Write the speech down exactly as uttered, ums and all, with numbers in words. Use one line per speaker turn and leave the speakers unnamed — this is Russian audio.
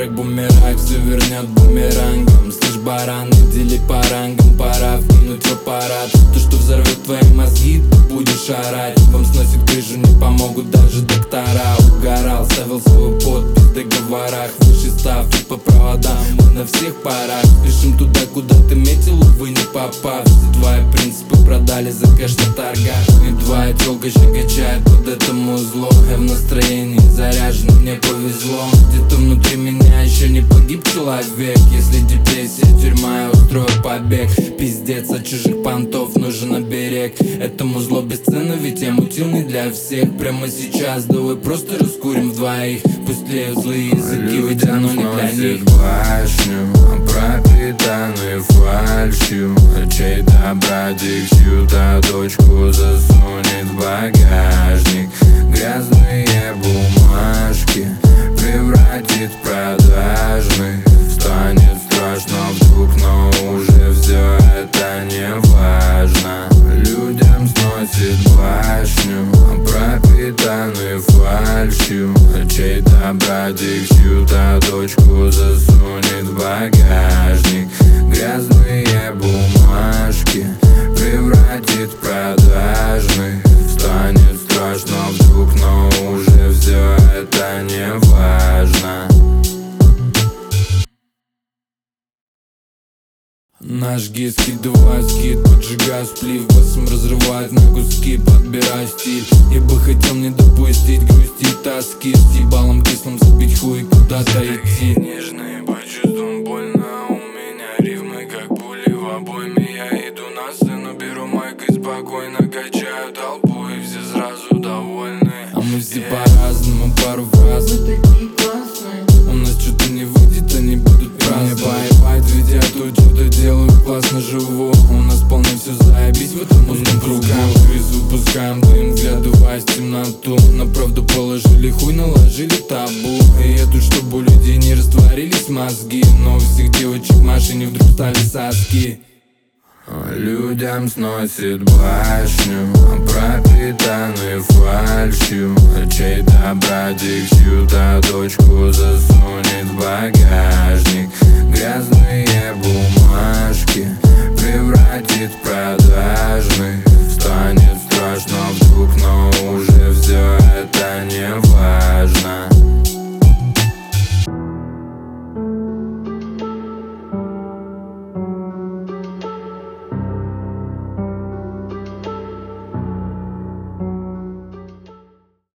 подарок бумеранг, все вернет бумерангом. Слышь, баран, дели по рангам, пора вкинуть в аппарат. То, что взорвет твои мозги, ты будешь орать. Вам сносит крышу, не помогут даже доктора. Угорал, ставил свою подпись в договорах. Выше ставки по проводам, мы на всех парах. Спешим туда, куда ты метил, увы, не попав. Все твои принципы продали за кэш на торгах. И твоя тёлка щекочает под это музло. Я в настроении заряжен, мне повезло. Где-то внутри меня еще не погиб человек. Если депрессия, тюрьма, я устрою побег. Пиздец, от чужих понтов нужен оберег. Этому зло бесценно, ведь я мутил не для всех. Прямо сейчас давай просто раскурим вдвоих. Пусть леют злые языки, ведь оно не для них.
Башню, пропитанную фальшью. Чей-то братик чью-то дочку засунет в багажник. Грязные бумажки превратит в продажных. Станет страшно вдруг, но уже все это не важно. Людям сносит башню, пропитанную фальшью. Чей-то братик чью-то дочку засунет в багажник. Грязные бумажки превратит в продажных. Станет страшно вдруг, но уже все это не важно.
Наш гид скидывает скид, поджигаю сплив, басом разрывает на куски, подбираю стиль. Я бы хотел не допустить грусти и тоски, с ебалом кислым забить хуй, куда-то идти.
Нежные по чувствам больно, у меня рифмы как пули в обойме. Я иду на сцену, беру майк и спокойно качаю толпу, и все сразу довольны.
А мы все по-разному, пару фраз. У нас что-то не выйдет, они будут праздновать. Мне поебать, ведь я тут что-то делаю, классно живу. У нас вполне все заебись в этом узком кругу. Крысу пускаем дым, вглядываясь в темноту. На правду положили хуй, наложили табу. И я тут, чтобы у людей не растворились мозги. Но у всех девочек в машине вдруг стали соски.
Людям сносит башню, пропитанную фальшью. Чей-то братик чью-то дочку засунет в багажник. Грязные бумажки